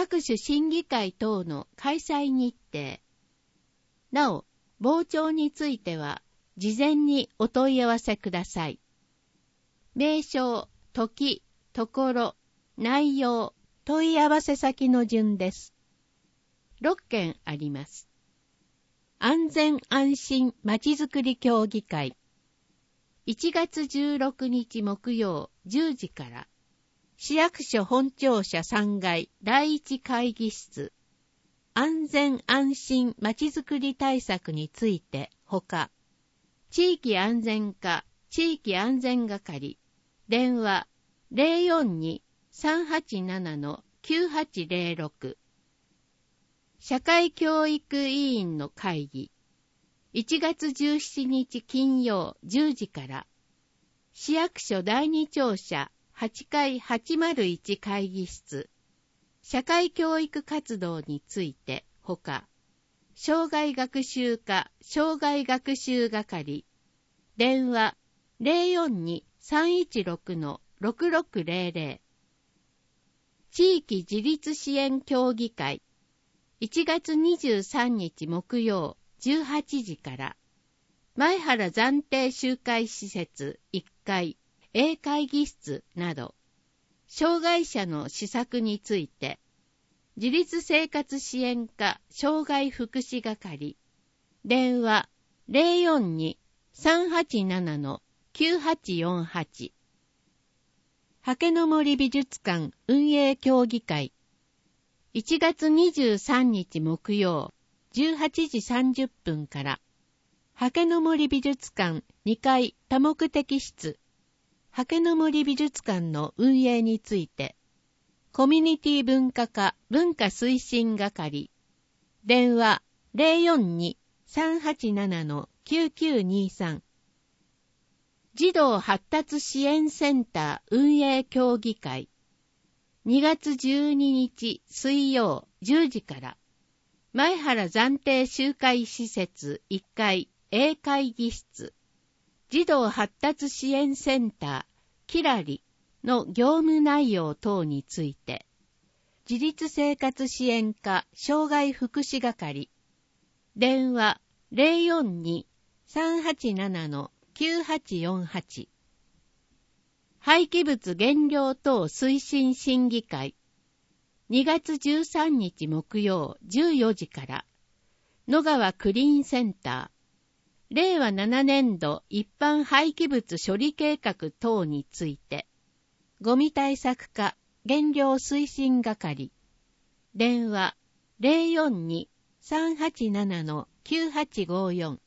各種審議会等の開催日程。なお、傍聴については、事前にお問い合わせください。名称、時、ところ、内容、問い合わせ先の順です。6件あります。安全安心まちづくり協議会。1月16日木曜10時から、市役所本庁舎3階第1会議室、安全安心まちづくり対策についてほか、地域安全課地域安全係、電話 042-387-9806、社会教育委員の会議、1月17日金曜10時から、市役所第2庁舎8階801会議室、社会教育活動についてほか、障害学習課障害学習係、電話 042-316-6600、地域自立支援協議会、1月23日木曜18時から、前原暫定集会施設1階A 会議室など、障害者の施策について、自立生活支援課障害福祉係、電話 042-387-9848、竹の森美術館運営協議会、1月23日木曜18時30分から、竹の森美術館2階多目的室、竹の森美術館の運営について、コミュニティ文化課文化推進係、電話 042-387-9923、児童発達支援センター運営協議会、2月12日水曜10時から、前原暫定集会施設1階 A 会議室、児童発達支援センターキラリの業務内容等について、自立生活支援課障害福祉係、電話 042-387-9848、廃棄物減量等推進審議会、2月13日木曜14時から、野川クリーンセンター、令和7年度一般廃棄物処理計画等について、ゴミ対策課減量推進係、電話 042-387-9854、